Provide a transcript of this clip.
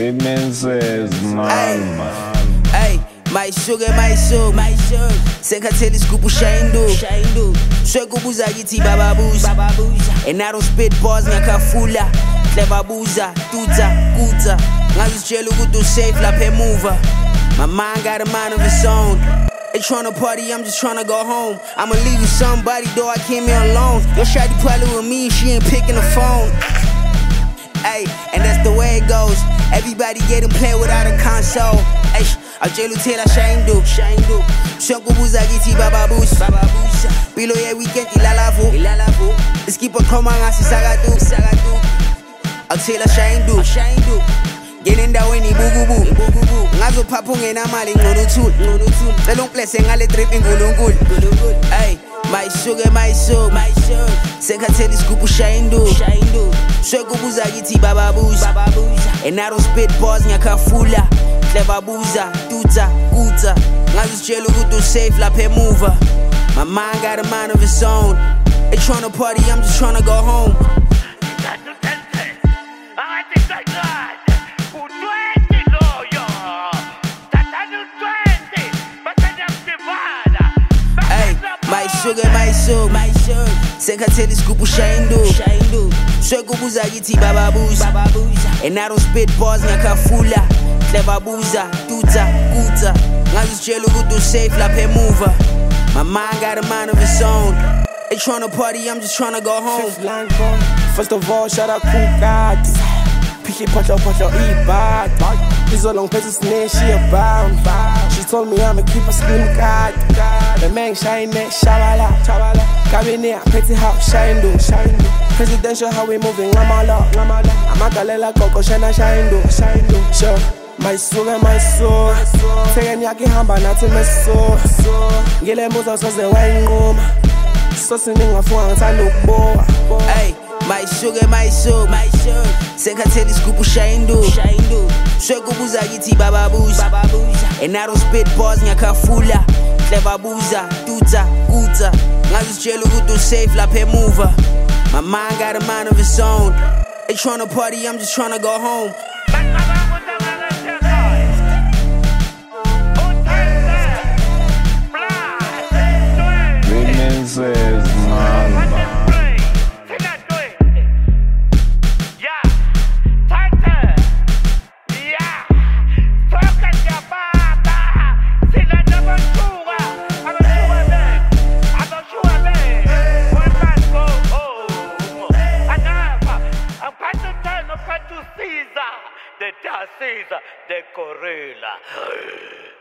Women says man. Hey, my sugar, Senkatheli scoop ushaindu Swekubuza githi bababuza And I don't spit bars ngiyakafula Clever buza, tuta, kuta Ngazitshela ukuthi usafe lapha emuva My mind got a mind of its own They tryna party, I'm just tryna go home I'ma leave with somebody, though I came here alone Your shawty probably with me, she ain't picking the phone Ay, and that's the way it goes Everybody getting played without a console Ay, I'll tell shaindu Swekubuza githi bababuza Bilo ye weekend ilalavu Iskipho qhoma ngasi sakatu I'll tell shaindu Ngena endaweni ibukubu Ngazophapha ungenamali ngcono uthuli Cela ungiblesse ngale drip inkulunkulu Ay, my sugar Senkatheli scoop ushaindu Swekubuza githi bababuza And I don't spit bars ngiyakafula Clever buza, tuta, kuta Ngazitshela ukuthi usafe lapha emuva My mind got a mind of its own They tryna party, I'm just tryna go home My sugar Senkatheli scoop ushaindu Swekubuza githi bababuza And I don't spit bars ngiyakafula Clever buza, tuta, kuta Ngazitshela ukuthi usafe lapha emuva My mind got a mind of its own They tryna party, I'm just tryna go home First of all, shout out Kukati Picky potlo ibad He's all on places near she abound She told me I'ma keep a slim card The man shine shabala Cabinet, petty house, shaindu Presidential how we moving, ngamala Amagalela koko shana shaindu Sure, my soul Tege ngiyakihamba nathi meso Ngile muza soze wayinquma Sosi ningafunga ngithanda ukuboa Ay, my sugar Senkatheli scoop ushaindu Swekubuza githi bababuza And I don't spit bars ngiyakafula Clever buza, tuta, kuta Ngazitshela ukuthi usafe lapha emuva My mind got a mind of its own They tryna party, I'm just tryna go home Women says man. Caesar, the Gorilla.